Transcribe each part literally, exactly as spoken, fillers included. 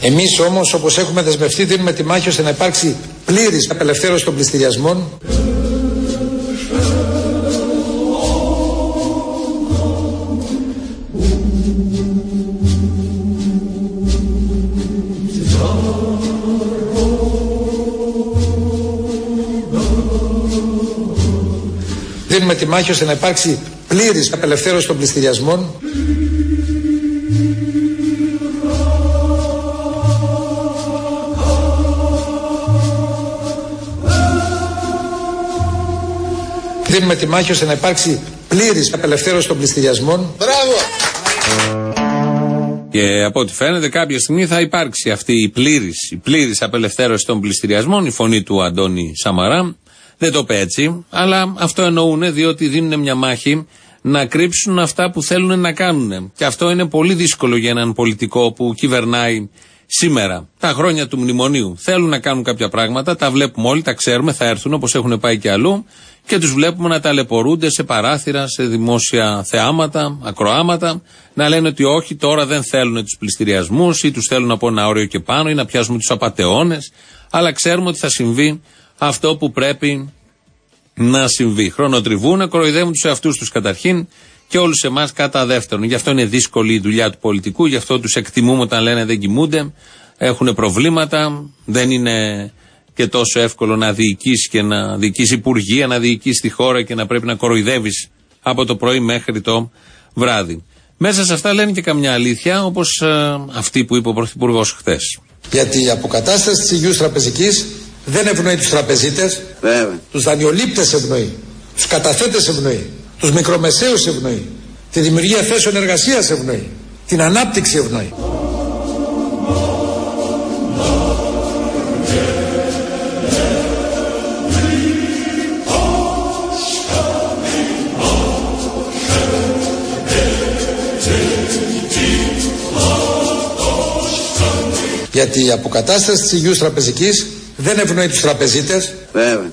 Εμείς όμως, όπως έχουμε δεσμευτεί, δίνουμε τη μάχη ώστε να υπάρξει πλήρης απελευθέρωση των πληστηριασμών. Δίνουμε τη μάχη ώστε να υπάρξει πλήρης απελευθέρωση των πληστηριασμών. Δίνουμε τη μάχη ώστε να υπάρξει πλήρης απελευθέρωση των πληστηριασμών. Μπράβο! Και από ό,τι φαίνεται κάποια στιγμή θα υπάρξει αυτή η πλήρης, η πλήρης απελευθέρωση των πληστηριασμών, η φωνή του Αντώνη Σαμαρά. Δεν το είπε έτσι, αλλά αυτό εννοούν, διότι δίνουν μια μάχη να κρύψουν αυτά που θέλουν να κάνουν. Και αυτό είναι πολύ δύσκολο για έναν πολιτικό που κυβερνάει σήμερα. Τα χρόνια του μνημονίου θέλουν να κάνουν κάποια πράγματα, τα βλέπουμε όλοι, τα ξέρουμε, θα έρθουν όπως έχουν πάει και αλλού και τους βλέπουμε να ταλαιπωρούνται σε παράθυρα, σε δημόσια θεάματα, ακροάματα, να λένε ότι όχι, τώρα δεν θέλουν τους πληστηριασμούς ή τους θέλουν από ένα όριο και πάνω ή να πιάσουμε τους απατεώνες, αλλά ξέρουμε ότι θα συμβεί αυτό που πρέπει να συμβεί. Χρονοτριβούν, κοροϊδεύουν τους εαυτούς τους καταρχήν και όλους εμάς κατά δεύτερον. Γι' αυτό είναι δύσκολη η δουλειά του πολιτικού, γι' αυτό τους εκτιμούμε όταν λένε δεν κοιμούνται, έχουν προβλήματα, δεν είναι και τόσο εύκολο να διοικήσει και να διοικήσει υπουργεία, να διοικήσει τη χώρα και να πρέπει να κοροϊδεύεις από το πρωί μέχρι το βράδυ. Μέσα σε αυτά λένε και καμιά αλήθεια, όπως ε, αυτή που είπε ο Πρωθυπουργός χθες. Γιατί η αποκατάσταση της υγιούς τραπεζικής δεν ευνοεί τους τραπεζίτες, Βέβαια. τους δανειολήπτες ευνοεί, τους καταθέτες ευνοεί, τους μικρομεσαίους ευνοεί, τη δημιουργία θέσεων εργασίας ευνοεί, την ανάπτυξη ευνοεί. Γιατί η αποκατάσταση της υγιούς τραπεζικής δεν ευνοεί τους τραπεζίτες. Βέβαια.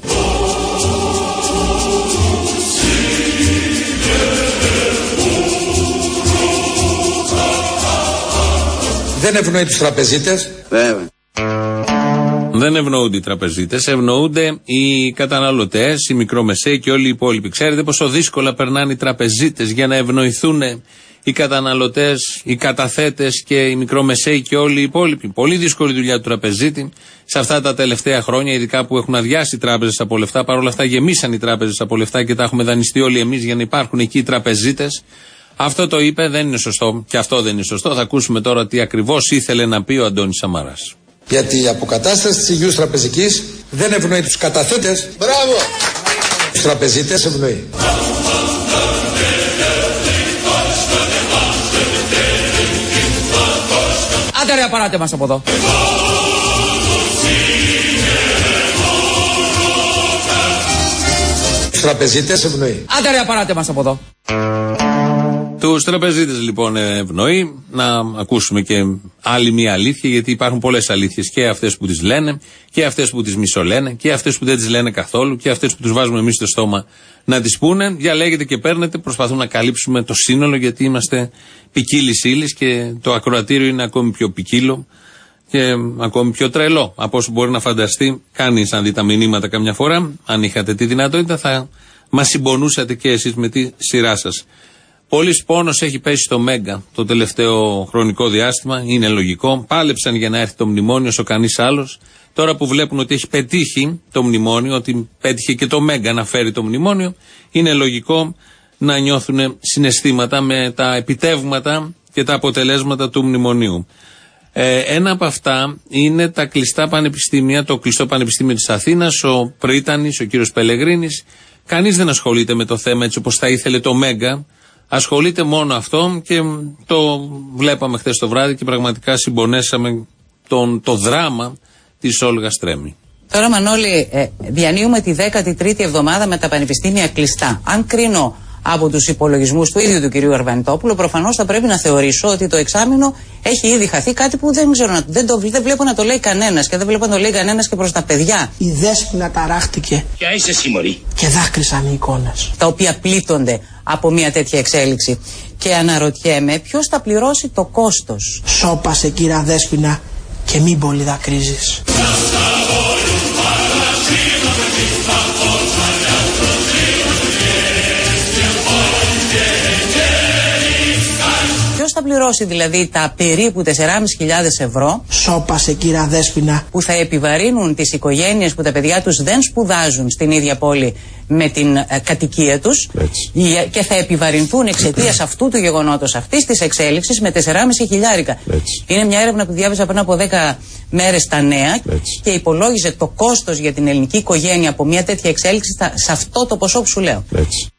Δεν ευνοεί τους τραπεζίτες. Βέβαια. Δεν ευνοούνται οι τραπεζίτες, ευνοούνται οι καταναλωτές, οι μικρομεσαίοι και όλοι οι υπόλοιποι. Ξέρετε πόσο δύσκολα περνάνε οι τραπεζίτες για να ευνοηθούν οι καταναλωτές, οι καταθέτες και οι μικρομεσαίοι και όλοι οι υπόλοιποι. Πολύ δύσκολη δουλειά του τραπεζίτη σε αυτά τα τελευταία χρόνια, ειδικά που έχουν αδειάσει οι τράπεζες από λεφτά. Παρ' όλα αυτά γεμίσαν οι τράπεζες από λεφτά και τα έχουμε δανειστεί όλοι εμείς για να υπάρχουν εκεί οι τραπεζίτες. Αυτό το είπε, δεν είναι σωστό και αυτό δεν είναι σωστό. Θα ακούσουμε τώρα τι ακριβώς ήθελε να πει ο Αντώνης Σαμαράς. Γιατί η αποκατάσταση της υγιούς τραπεζικής δεν ευνοεί τους καταθέτες. Μπράβο! Τους τραπεζίτες ευνοεί. Άντε ρε, απαράτε μας από εδώ. Τους τραπεζίτες ευνοεί. Άντε ρε, απαράτε μας από εδώ. Τους τραπεζίτες λοιπόν ευνοεί. Να ακούσουμε και άλλη μια αλήθεια, γιατί υπάρχουν πολλές αλήθειες, και αυτές που τις λένε και αυτές που τις μισολένε και αυτές που δεν τις λένε καθόλου και αυτές που τους βάζουμε εμείς στο στόμα να τις πούνε. Διαλέγετε και παίρνετε, προσπαθούμε να καλύψουμε το σύνολο, γιατί είμαστε ποικίλης ύλης και το ακροατήριο είναι ακόμη πιο ποικίλο και ακόμη πιο τρελό από όσο μπορεί να φανταστεί κανείς. Αν δει τα μηνύματα καμιά φορά, αν είχατε τη δυνατότητα, θα μας συμπονούσατε και εσείς με τη σειρά σας. Πολύς πόνος έχει πέσει στο Μέγκα το τελευταίο χρονικό διάστημα. Είναι λογικό. Πάλεψαν για να έρθει το μνημόνιο όσο κανείς άλλος. Τώρα που βλέπουν ότι έχει πετύχει το μνημόνιο, ότι πέτυχε και το Μέγκα να φέρει το μνημόνιο, είναι λογικό να νιώθουν συναισθήματα με τα επιτεύγματα και τα αποτελέσματα του μνημονίου. Ε, ένα από αυτά είναι τα κλειστά πανεπιστήμια, το κλειστό πανεπιστήμιο της Αθήνας, ο Πρίτανης, ο κύριος Πελεγρίνης. Κανείς δεν ασχολείται με το θέμα έτσι όπως θα ήθελε το Μέγκα. Ασχολείται μόνο αυτό και το βλέπαμε χθες το βράδυ και πραγματικά συμπονέσαμε τον, το δράμα της Όλγας Στρέμι. Τώρα, Μανώλη, ε, διανύουμε τη δέκατη τρίτη εβδομάδα με τα πανεπιστήμια κλειστά. Αν κρίνω από τους υπολογισμούς του ίδιου του κυρίου Αρβανιτόπουλου, προφανώς θα πρέπει να θεωρήσω ότι το εξάμηνο έχει ήδη χαθεί, κάτι που δεν ξέρω, δεν, το, δεν βλέπω να το λέει κανένας και δεν βλέπω να το λέει κανένας και προς τα παιδιά. Η Δέσποινα ταράχτηκε. Ποια είσαι εσύ, μωρή? Και δάκρυσαν οι εικόνες. Τα οποία πλήττονται από μια τέτοια εξέλιξη. Και αναρωτιέμαι ποιος θα πληρώσει το κόστος. Σώπασε, κύρα Δέσποινα, και μην πολύ δακρύζεις. Ποιος θα πληρώσει δηλαδή τα περίπου τέσσερις χιλιάδες πεντακόσια ευρώ Σώπασε κύρα Δέσποινα που θα επιβαρύνουν τις οικογένειες που τα παιδιά τους δεν σπουδάζουν στην ίδια πόλη με την ε, κατοικία τους Έτσι. και θα επιβαρυνθούν εξαιτίας αυτού του γεγονότος, αυτής της εξέλιξης με τέσσερις χιλιάδες Έτσι. Είναι μια έρευνα που διάβασα πριν από δέκα μέρες στα Νέα Έτσι. και υπολόγιζε το κόστος για την ελληνική οικογένεια από μια τέτοια εξέλιξη στα, σε αυτό το ποσό που σου λέω. Έτσι.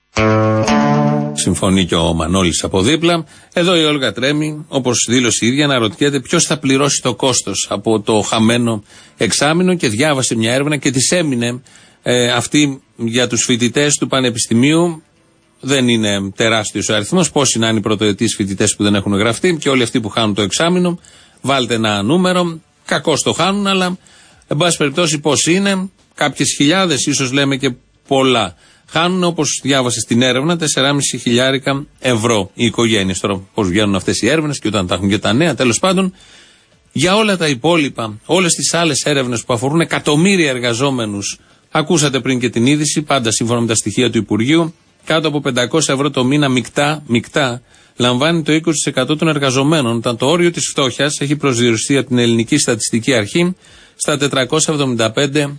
Συμφωνεί και ο Μανώλης από δίπλα. Εδώ η Όλγα Τρέμη, όπως δήλωσε η ίδια, αναρωτιέται ποιος θα πληρώσει το κόστος από το χαμένο εξάμηνο και διάβασε μια έρευνα και της έμεινε ε, αυτή για τους φοιτητές του Πανεπιστημίου. Δεν είναι τεράστιος ο αριθμός. Πόσοι να είναι οι πρωτοετής φοιτητές που δεν έχουν γραφτεί και όλοι αυτοί που χάνουν το εξάμηνο. Βάλτε ένα νούμερο. Κακώς το χάνουν, αλλά εν πάση περιπτώσει πόσοι είναι. Κάποιες χιλιάδες, ίσως λέμε και πολλά. Χάνουν, όπως διάβασε στην έρευνα, τέσσερις χιλιάδες ευρώ οι οικογένειες. Τώρα, πώς βγαίνουν αυτές οι έρευνες και όταν τα έχουν και τα νέα, τέλος πάντων. Για όλα τα υπόλοιπα, όλες τις άλλες έρευνες που αφορούν εκατομμύρια εργαζόμενους, ακούσατε πριν και την είδηση, πάντα σύμφωνα με τα στοιχεία του Υπουργείου, κάτω από πεντακόσια ευρώ το μήνα μεικτά, μεικτά λαμβάνει το είκοσι τοις εκατό των εργαζομένων, όταν το όριο της φτώχειας έχει προσδιοριστεί από την Ελληνική Στατιστική Αρχή στα τετρακόσια εβδομήντα πέντε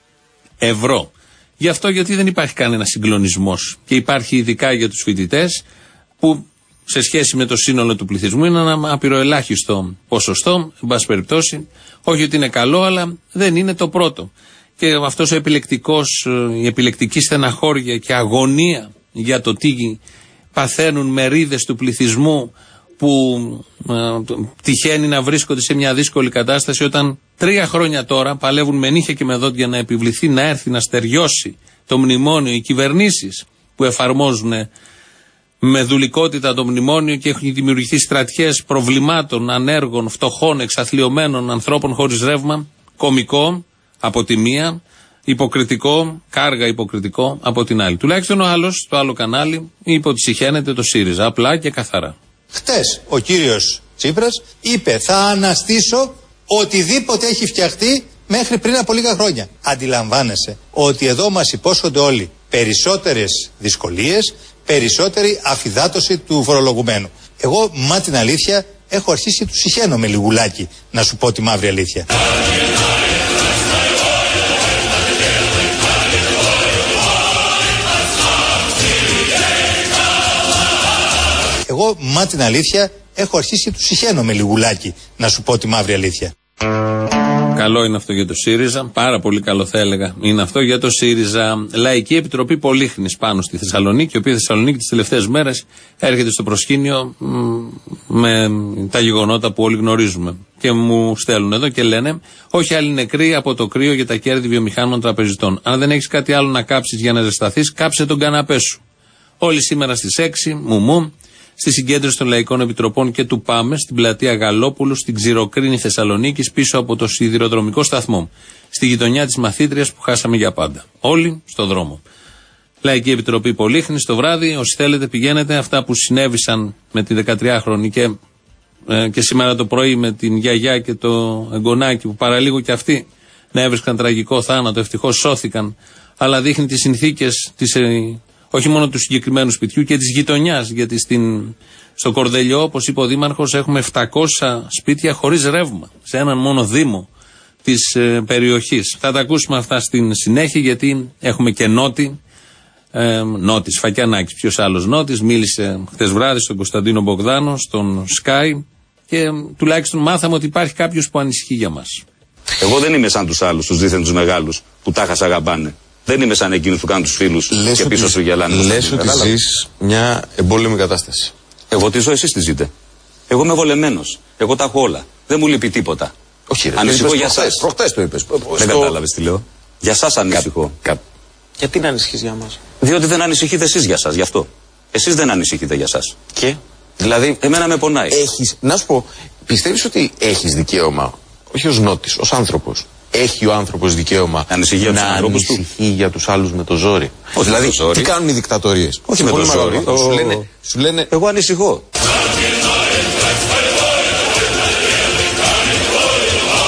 ευρώ. Γι' αυτό γιατί δεν υπάρχει κανένα συγκλονισμός και υπάρχει ειδικά για τους φοιτητές που σε σχέση με το σύνολο του πληθυσμού είναι ένα απειροελάχιστο ποσοστό, εν πάση περιπτώσει, όχι ότι είναι καλό, αλλά δεν είναι το πρώτο. Και αυτός ο επιλεκτικός, η επιλεκτική στεναχώρια και αγωνία για το τι παθαίνουν μερίδες του πληθυσμού που ε, τυχαίνει να βρίσκονται σε μια δύσκολη κατάσταση όταν τρία χρόνια τώρα παλεύουν με νύχια και με δόντια να επιβληθεί, να έρθει να στεριώσει το μνημόνιο, οι κυβερνήσεις που εφαρμόζουν με δουλικότητα το μνημόνιο και έχουν δημιουργηθεί στρατιές προβλημάτων, ανέργων, φτωχών, εξαθλιωμένων ανθρώπων χωρίς ρεύμα, κωμικό από τη μία, υποκριτικό, κάργα υποκριτικό από την άλλη. Τουλάχιστον ο άλλος, το άλλο κανάλι, είπε ότι συχαίνεται το ΣΥΡΙΖΑ, απλά και καθαρά. Χτες ο κύριος Τσίπρας είπε θα αναστήσω οτιδήποτε έχει φτιαχτεί μέχρι πριν από λίγα χρόνια. Αντιλαμβάνεσαι ότι εδώ μας υπόσχονται όλοι περισσότερες δυσκολίες, περισσότερη αφυδάτωση του φορολογουμένου. Εγώ, μα την αλήθεια, έχω αρχίσει του συχαίνομαι λιγουλάκι, να σου πω τη μαύρη αλήθεια. Εγώ, μα την αλήθεια, έχω αρχίσει του συχαίνομαι λιγουλάκι, να σου πω τη μαύρη αλήθεια. Καλό είναι αυτό για το ΣΥΡΙΖΑ, πάρα πολύ καλό θα έλεγα. Είναι αυτό για το ΣΥΡΙΖΑ. Λαϊκή Επιτροπή Πολύχνης πάνω στη Θεσσαλονίκη, η οποία Θεσσαλονίκη τις τελευταίες μέρες έρχεται στο προσκήνιο μ, με τα γεγονότα που όλοι γνωρίζουμε. Και μου στέλνουν εδώ και λένε: όχι άλλοι νεκροί από το κρύο για τα κέρδη βιομηχάνων τραπεζιτών. Αν δεν έχεις κάτι άλλο να κάψεις για να ζεσταθείς, κάψε τον καναπέ σου. Όλοι σήμερα στις έξι, μου μου. Στη συγκέντρωση των Λαϊκών Επιτροπών και του ΠΑΜΕ στην πλατεία Γαλόπουλου, στην Ξηροκρίνη Θεσσαλονίκης, πίσω από το σιδηροδρομικό σταθμό. Στη γειτονιά της μαθήτριας που χάσαμε για πάντα. Όλοι στο δρόμο. Λαϊκή Επιτροπή Πολύχνης το βράδυ. Όσοι θέλετε πηγαίνετε. Αυτά που συνέβησαν με τη δεκατριάχρονη και, ε, και σήμερα το πρωί με την γιαγιά και το εγγονάκι που παραλίγο και αυτοί να έβρισκαν τραγικό θάνατο. Ευτυχώς σώθηκαν. Αλλά δείχνει τις συνθήκες της. Ε, όχι μόνο του συγκεκριμένου σπιτιού και της γειτονιάς, γιατί στην, στο Κορδελιό, όπως είπε ο Δήμαρχος, έχουμε επτακόσια σπίτια χωρίς ρεύμα, σε έναν μόνο δήμο της ε, περιοχής. Θα τα ακούσουμε αυτά στην συνέχεια, γιατί έχουμε και Νότη, ε, Νότης, Φακιανάκης, ποιος άλλος Νότης, μίλησε χθες βράδυ στον Κωνσταντίνο Μπογδάνο, στον Sky και ε, τουλάχιστον μάθαμε ότι υπάρχει κάποιος που ανησυχεί για μας. Εγώ δεν είμαι σαν τους άλλους, τους δίθεν τους μεγάλους, που τάχα σ' αγαπάνε. Δεν είμαι σαν εκείνους που κάνουν τους φίλους λες και πίσω ότι, σου γελάνε. Λες ότι ζεις μια εμπόλεμη κατάσταση. Εγώ τη ζω, εσείς τη ζείτε. Εγώ είμαι βολεμένος. Εγώ τα έχω όλα. Δεν μου λείπει τίποτα. Όχι, ρε, ανησυχώ για εσάς. Προχτές το είπες. Δεν στο... κατάλαβες τι λέω. Για εσάς ανησυχώ. Κα... Κα... Γιατί να ανησυχείς για μας? Διότι δεν ανησυχείτε εσείς για σας, γι' αυτό. Εσείς δεν ανησυχείτε για σας. Και? Δηλαδή. Εμένα με πονάει. Έχεις, να σου πω, πιστεύεις ότι έχεις δικαίωμα, όχι ως νότης, ως άνθρωπος? Έχει ο άνθρωπος δικαίωμα ανησυχεί να ανησυχεί του. για τους άλλους με το ζόρι? Όχι, δηλαδή, με το ζόρι. Τι κάνουν οι δικτατορίες? Όχι με το ζόρι. Το... Σου, λένε, σου λένε. Εγώ ανησυχώ.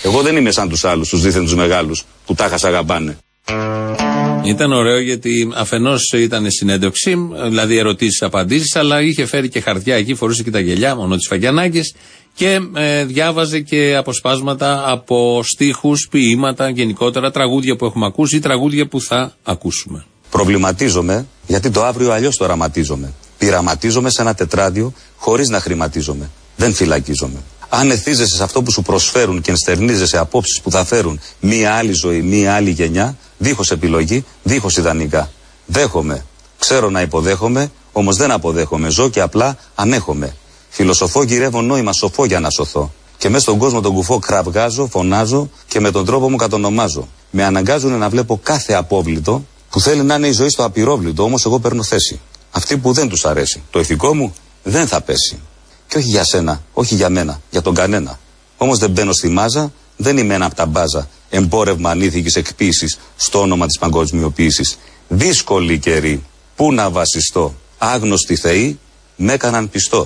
Εγώ δεν είμαι σαν τους άλλους, τους δίθεν τους μεγάλους, που τα χασα αγαπάνε. Ήταν ωραίο γιατί αφενός ήταν συνέντευξη, δηλαδή ερωτήσεις-απαντήσεις, αλλά είχε φέρει και χαρτιά εκεί, φορούσε και τα γελιά, μόνο της Φαγιανάκης, και ε, διάβαζε και αποσπάσματα από στίχους, ποίηματα, γενικότερα τραγούδια που έχουμε ακούσει ή τραγούδια που θα ακούσουμε. Προβληματίζομαι γιατί το αύριο αλλιώς το οραματίζομαι. Πειραματίζομαι σε ένα τετράδιο χωρίς να χρηματίζομαι. Δεν φυλακίζομαι. Αν εθίζεσαι σε αυτό που σου προσφέρουν και ενστερνίζεσαι απόψεις που θα φέρουν μία άλλη ζωή, μία άλλη γενιά, δίχως επιλογή, δίχως ιδανικά. Δέχομαι. Ξέρω να υποδέχομαι, όμως δεν αποδέχομαι. Ζω και απλά ανέχομαι. Φιλοσοφώ, γυρεύω νόημα σοφό για να σωθώ. Και μέσα στον κόσμο τον κουφό κραυγάζω, φωνάζω και με τον τρόπο μου κατονομάζω. Με αναγκάζουν να βλέπω κάθε απόβλητο που θέλει να είναι η ζωή στο απειρόβλητο, όμως εγώ παίρνω θέση. Αυτή που δεν τους αρέσει. Το ηθικό μου δεν θα πέσει. Και όχι για σένα, όχι για μένα, για τον κανένα. Όμως δεν μπαίνω στη μάζα, δεν είμαι ένα από τα μπάζα. Εμπόρευμα ανήθικης εκποίησης στο όνομα της παγκοσμιοποίησης. Δύσκολη καιρή, πού να βασιστώ. Άγνωστοι θεοί με έκαναν πιστό.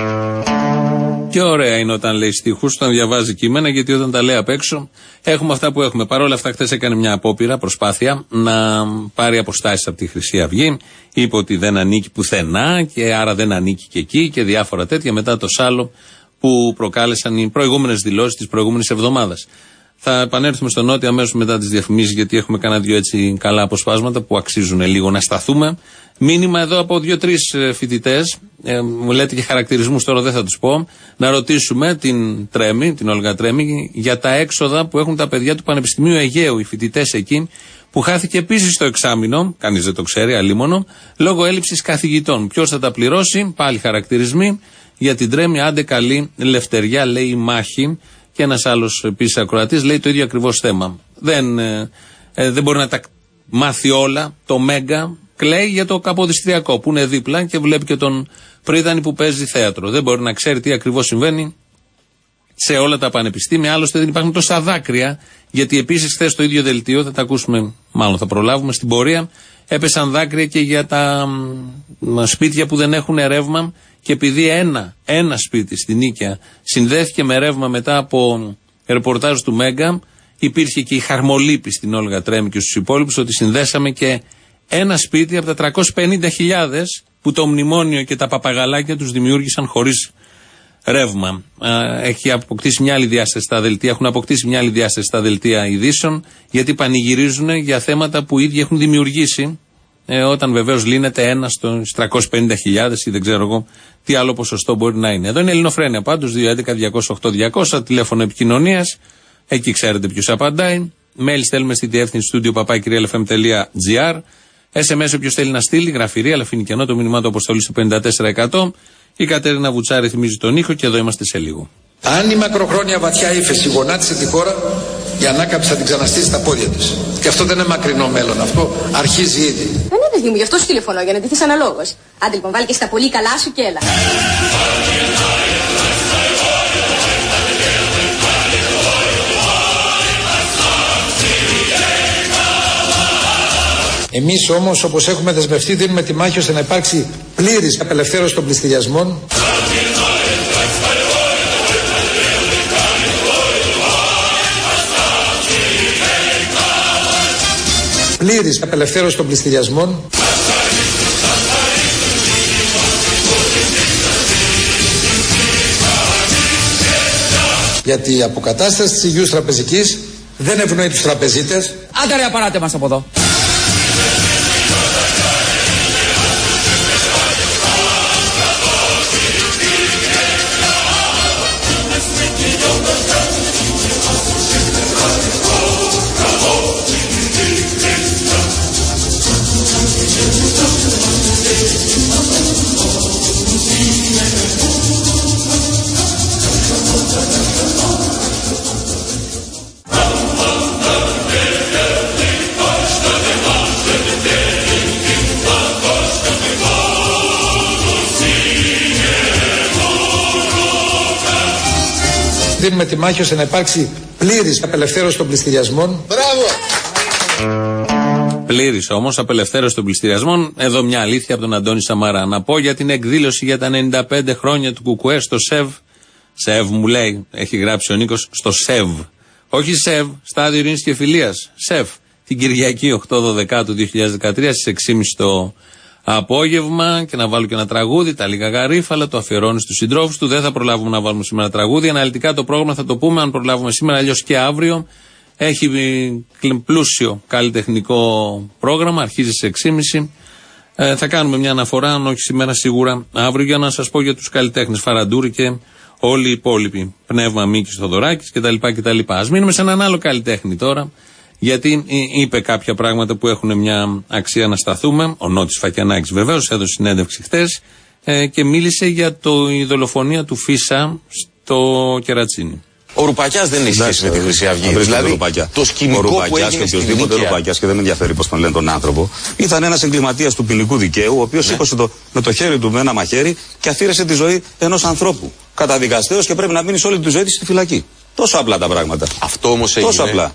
Και ωραία είναι όταν λέει στίχους, όταν διαβάζει κείμενα, γιατί όταν τα λέει απ' έξω έχουμε αυτά που έχουμε. Παρ' όλα αυτά, χθες έκανε μια απόπειρα, προσπάθεια να πάρει αποστάσεις από τη Χρυσή Αυγή. Είπε ότι δεν ανήκει πουθενά και άρα δεν ανήκει και εκεί και διάφορα τέτοια μετά το σάλο που προκάλεσαν οι προηγούμενες δηλώσεις της προηγούμενης εβδομάδας. Θα επανέλθουμε στο Νότιο αμέσως μετά τις διαφημίσεις, γιατί έχουμε κανένα δυο έτσι καλά αποσπάσματα που αξίζουν λίγο να σταθούμε. Μήνυμα εδώ από δύο-τρεις φοιτητές, ε, μου λέτε και χαρακτηρισμούς, τώρα δεν θα τους πω, να ρωτήσουμε την Τρέμη, την Όλγα Τρέμη, για τα έξοδα που έχουν τα παιδιά του Πανεπιστημίου Αιγαίου, οι φοιτητές εκεί, που χάθηκε επίσης στο εξάμηνο, κανείς δεν το ξέρει, αλίμονο, λόγω έλλειψης καθηγητών. Ποιος θα τα πληρώσει, πάλι χαρακτηρισμοί, για την Τρέμη, άντε καλή λευτεριά, λέει η μάχη. Και ένας άλλος επίσης ακροατής λέει το ίδιο ακριβώς θέμα. Δεν, ε, ε, δεν μπορεί να τα μάθει όλα. Το Μέγκα κλαίει για το Καποδιστριακό που είναι δίπλα και βλέπει και τον Πρίδανη που παίζει θέατρο. Δεν μπορεί να ξέρει τι ακριβώς συμβαίνει σε όλα τα πανεπιστήμια. Άλλωστε δεν υπάρχουν τόσα δάκρυα, γιατί επίσης χθες το ίδιο δελτίο, θα τα ακούσουμε, μάλλον θα προλάβουμε στην πορεία, έπεσαν δάκρυα και για τα μ, σπίτια που δεν έχουν ρεύμα. Και επειδή ένα, ένα σπίτι στην Νίκαια συνδέθηκε με ρεύμα μετά από ρεπορτάζ του Μέγκα, υπήρχε και η χαρμολύπη στην Όλγα Τρέμη και στους υπόλοιπους ότι συνδέσαμε και ένα σπίτι από τα τριακόσιες πενήντα χιλιάδες που το μνημόνιο και τα παπαγαλάκια τους δημιούργησαν χωρίς ρεύμα. Έχει αποκτήσει μια άλλη διάσταση στα δελτία, έχουν αποκτήσει μια άλλη διάσταση στα δελτία ειδήσεων, γιατί πανηγυρίζουν για θέματα που οι ίδιοι έχουν δημιουργήσει. Ε, όταν βεβαίως λύνεται ένα στους τριακόσιες πενήντα χιλιάδες ή δεν ξέρω εγώ τι άλλο ποσοστό μπορεί να είναι. Εδώ είναι Ελληνοφρένεια πάντως, δύο έντεκα διακόσια οκτώ διακόσια, τηλέφωνο επικοινωνίας, εκεί ξέρετε ποιος απαντάει. Mail στέλνουμε στη διεύθυνση στούντιο παπάκι κυρία ελ εφ εμ τελεία τζι άρ. ες εμ ες όποιος θέλει να στείλει, γραφειρία, αλλά αφήνει κενό το μήνυμά του αποστολή στο πενήντα τέσσερα εκατό. Η Κατερίνα Βουτσάρη θυμίζει τον ήχο και εδώ είμαστε σε λίγο. Αν η μακροχρόνια βαθιά ύφεση γονάτισε τη χώρα, η ανάκαμψη θα την ξαναστήσει στα πόδια της. Και αυτό δεν είναι μακρινό μέλλον, αυτό αρχίζει ήδη. Δεν είναι παιδί μου, γι' αυτό σου τηλεφωνώ, για να ντυθείς αναλόγως. Άντε λοιπόν, βάλει και στα πολύ καλά σου και έλα. Εμείς όμως, όπως έχουμε δεσμευτεί, δίνουμε τη μάχη ώστε να υπάρξει πλήρης απελευθέρωση των πληστηριασμών, πλήρης απελευθέρωση των πληστηριασμών, γιατί η αποκατάσταση της υγιούς τραπεζικής δεν ευνοεί τους τραπεζίτες. Άντε ρε, απαράτε μας από εδώ. Δίνουμε τη μάχη ώστε να υπάρξει πλήρης απελευθέρωση των πληστηριασμών. Μπράβο! Πλήρης όμως απελευθέρωση των πληστηριασμών. Εδώ μια αλήθεια από τον Αντώνη Σαμαρά. Να πω για την εκδήλωση για τα ενενήντα πέντε χρόνια του Κουκουέ στο ΣΕΒ. ΣΕΒ μου λέει, έχει γράψει ο Νίκος, στο ΣΕΒ. Όχι ΣΕΒ, Στάδιο Ειρήνης και Φιλίας. ΣΕΒ. Την Κυριακή οκτώ δώδεκα του δύο χιλιάδες δεκατρία στις έξι και μισή το απόγευμα. Και να βάλω και ένα τραγούδι, τα λίγα γαρίφαλα, το αφιερώνει στους συντρόφους του. Δεν θα προλάβουμε να βάλουμε σήμερα τραγούδι. Αναλυτικά το πρόγραμμα θα το πούμε αν προλάβουμε σήμερα, αλλιώς και αύριο. Έχει πλούσιο καλλιτεχνικό πρόγραμμα, αρχίζει στις έξι και μισή. Ε, θα κάνουμε μια αναφορά, αν όχι σήμερα, σίγουρα αύριο, για να σας πω για τους καλλιτέχνες Φαραντούρη και όλοι οι υπόλοιποι. Πνεύμα Μίκης Θοδωράκης κτλ. κτλ. Ας μείνουμε σε έναν άλλο καλλιτέχνη τώρα, γιατί είπε κάποια πράγματα που έχουν μια αξία να σταθούμε. Ο Νότης Φακιανάκης βεβαίως έδωσε συνέντευξη χτες ε, και μίλησε για το, η δολοφονία του Φίσα στο Κερατσίνι. Ο Ρουπακιάς δεν έχει σχέση με τη Χρυσή Αυγή. Δηλαδή, το σκηνικό που Ρουπακιάς και οποιοδήποτε Ρουπακιάς, και δεν με ενδιαφέρει πώς τον λένε τον άνθρωπο, ήταν ένας εγκληματίας του ποινικού δικαίου, ο οποίος ναι. σήκωσε το, με το χέρι του με ένα μαχαίρι και αφήρεσε τη ζωή ενός ανθρώπου. Καταδικαστέως και πρέπει να μείνει όλη τη ζωή της στη φυλακή. Τόσο απλά τα πράγματα. Αυτό όμως έγινε. Τόσο απλά.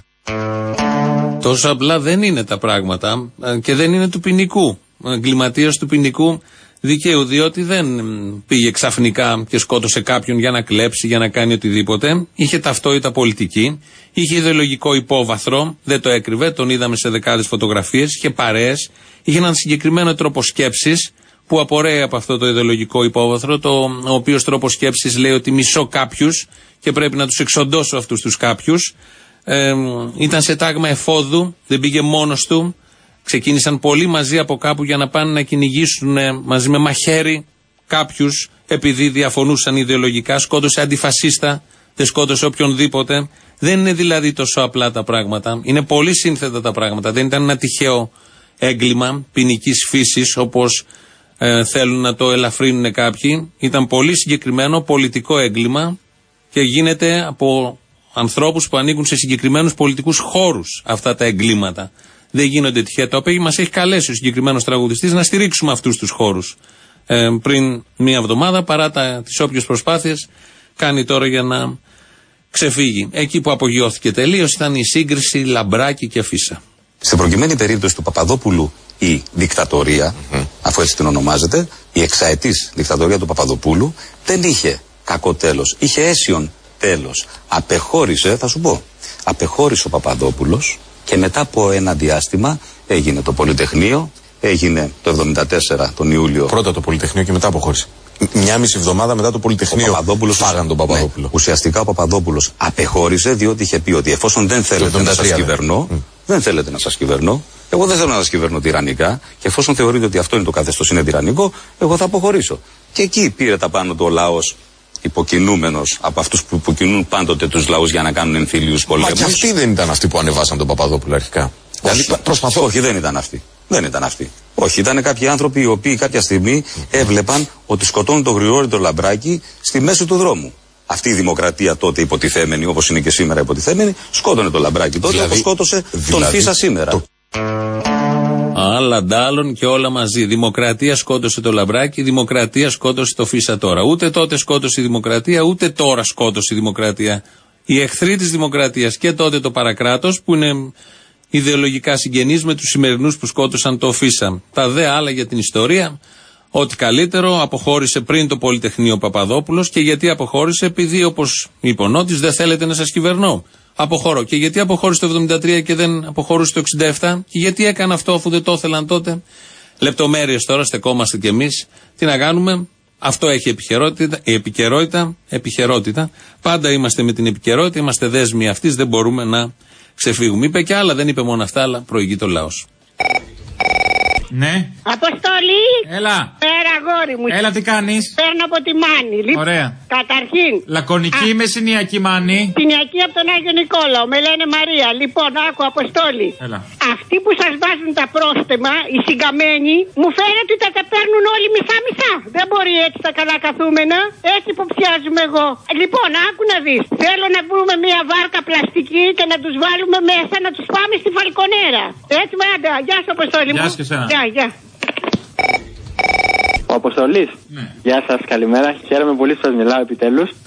Τόσο απλά δεν είναι τα πράγματα και δεν είναι του ποινικού. Εγκληματίας του ποινικού δικαίου, διότι δεν πήγε ξαφνικά και σκότωσε κάποιον για να κλέψει, για να κάνει οτιδήποτε. Είχε ταυτότητα πολιτική, είχε ιδεολογικό υπόβαθρο, δεν το έκρυβε, τον είδαμε σε δεκάδες φωτογραφίες, είχε παρέες, είχε έναν συγκεκριμένο τρόπο σκέψης που απορρέει από αυτό το ιδεολογικό υπόβαθρο, το ο οποίος τρόπος σκέψης λέει ότι μισώ κάποιους και πρέπει να τους εξοντώσω αυτούς τους κάποιους. Ε, ήταν σε τάγμα εφόδου, δεν πήγε μόνος του. Ξεκίνησαν πολλοί μαζί από κάπου για να πάνε να κυνηγήσουν μαζί με μαχαίρι κάποιους, επειδή διαφωνούσαν ιδεολογικά. Σκότωσε αντιφασίστα, δεν σκότωσε οποιονδήποτε. Δεν είναι δηλαδή τόσο απλά τα πράγματα. Είναι πολύ σύνθετα τα πράγματα. Δεν ήταν ένα τυχαίο έγκλημα ποινικής φύσης, όπως ε, θέλουν να το ελαφρύνουν κάποιοι. Ήταν πολύ συγκεκριμένο πολιτικό έγκλημα και γίνεται από ανθρώπους που ανήκουν σε συγκεκριμένους πολιτικούς χώρους αυτά τα εγκλήματα. Δεν γίνονται τυχαία. Το οποίο μας έχει καλέσει ο συγκεκριμένος τραγουδιστής να στηρίξουμε αυτούς τους χώρους. Ε, πριν μία εβδομάδα, παρά τα, τις όποιες προσπάθειες κάνει τώρα για να ξεφύγει. Εκεί που απογειώθηκε τελείως ήταν η σύγκριση Λαμπράκη και Φίσα. Στην προκειμένη περίπτωση του Παπαδόπουλου η δικτατορία, mm-hmm. αφού έτσι την ονομάζεται, η εξαετής δικτατορία του Παπαδοπούλου δεν είχε κακό τέλος, είχε αίσιον τέλος. Απεχώρησε, θα σου πω, απεχώρησε ο Παπαδόπουλος. Και μετά από ένα διάστημα έγινε το Πολυτεχνείο, έγινε το εβδομήντα τέσσερα τον Ιούλιο. Πρώτα το Πολυτεχνείο και μετά αποχώρησε. Μια μισή εβδομάδα μετά το Πολυτεχνείο φάγαν τον Παπαδόπουλο. Ναι, ουσιαστικά ο Παπαδόπουλος απεχώρησε διότι είχε πει ότι εφόσον δεν θέλετε να σας κυβερνώ, mm. δεν θέλετε να σας κυβερνώ, εγώ δεν θέλω να σας κυβερνώ τυραννικά και εφόσον θεωρείτε ότι αυτό είναι το καθεστώς είναι τυραννικό, εγώ θα αποχωρήσω. Και εκεί πήρε τα πάνω του ο λαός. Υποκινούμενος από αυτούς που υποκινούν πάντοτε τους λαούς για να κάνουν εμφύλιους πολέμους. Μα και αυτοί δεν ήταν αυτοί που ανεβάσαν τον Παπαδόπουλο αρχικά. Δηλαδή, προσπαθώ. Όχι, δεν ήταν αυτοί. Δεν ήταν αυτοί. Όχι, ήταν κάποιοι άνθρωποι οι οποίοι κάποια στιγμή έβλεπαν ότι σκοτώνουν τον Γρηγόρη τον Λαμπράκη στη μέση του δρόμου. Αυτή η δημοκρατία τότε υποτιθέμενη, όπως είναι και σήμερα υποτιθέμενη, σκότωνε τον Λαμπράκη τότε, δηλαδή, όπως σκότωσε δηλαδή, τον Φίσα σήμερα. Το... Άλλα ντάλλον και όλα μαζί. Δημοκρατία σκότωσε το Λαμπράκη, δημοκρατία σκότωσε το Φίσα τώρα. Ούτε τότε σκότωσε η δημοκρατία, ούτε τώρα σκότωσε η δημοκρατία. Οι εχθροί της δημοκρατίας και τότε το παρακράτος, που είναι ιδεολογικά συγγενείς με τους σημερινούς που σκότωσαν το Φίσα. Τα δε άλλα για την ιστορία, ό,τι καλύτερο, αποχώρησε πριν το Πολυτεχνείο Παπαδόπουλος. Και γιατί αποχώρησε? Επειδή, όπως είπε ο Νότης, δεν θέλετε να σας κυβερνώ. Αποχωρώ. Και γιατί αποχώρησε το εβδομήντα τρία και δεν αποχωρούσε το εξήντα επτά? Και γιατί έκανε αυτό αφού δεν το ήθελαν τότε? Λεπτομέρειες τώρα, στεκόμαστε κι εμείς. Τι να κάνουμε? Αυτό έχει επικαιρότητα, η επικαιρότητα, επικαιρότητα. Πάντα είμαστε με την επικαιρότητα, είμαστε δέσμοι αυτής, δεν μπορούμε να ξεφύγουμε. Είπε και άλλα, δεν είπε μόνο αυτά, αλλά προηγεί το λαός. Ναι. Αποστολή. Έλα. Πέρα, αγόρι μου. Έλα, τι κάνεις? Παίρνω από τη Μάνη. Λοιπόν, ωραία. Καταρχήν. Λακωνική ή μεσηνιακή Μάνη? Μεσηνιακή από τον Άγιο Νικόλαο. Με λένε Μαρία. Λοιπόν, άκου, Αποστόλη. Έλα. Αυτοί που σας βάζουν τα πρόστιμα, οι συγκαμμένοι, μου φαίνεται ότι τα παίρνουν όλοι μισά-μισά. Δεν μπορεί έτσι τα καλά καθούμενα. Έτσι υποψιάζομαι εγώ. Λοιπόν, άκου να δεις. Θέλω να βρούμε μια βάρκα πλαστική και να τους βάλουμε μέσα, να τους πάμε στη Φαλκονέρα. Έτσι, μάντα. Γεια σου, Αποστόλη. Γεια σου, εσένα. Γεια, γεια. Ο Αποστολής. Ναι. Γεια σας, καλημέρα. Χαίρομαι πολύ που σας μιλάω επιτέλους.